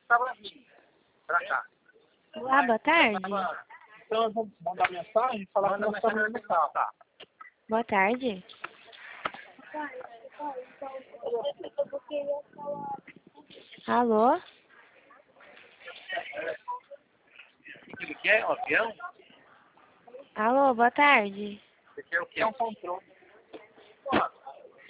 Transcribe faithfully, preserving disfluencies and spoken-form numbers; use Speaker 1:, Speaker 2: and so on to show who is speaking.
Speaker 1: estava vindo pra cá.
Speaker 2: Olá, boa tarde.
Speaker 1: Então eu vou mandar mensagem e falar que nós estamos no carro. Tá.
Speaker 2: Boa tarde. Alô?
Speaker 1: O que ele quer? Um avião?
Speaker 2: Alô, boa tarde.
Speaker 1: Você quer o quê? É um controle.